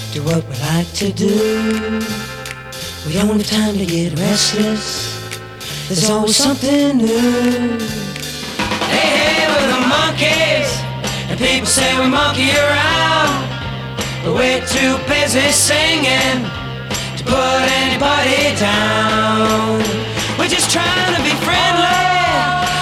do what we like to do. We don't have time to get restless. There's always something new. Hey, hey, we're the monkeys, and people say we monkey around, but we're too busy singing to put anybody down. We're just trying to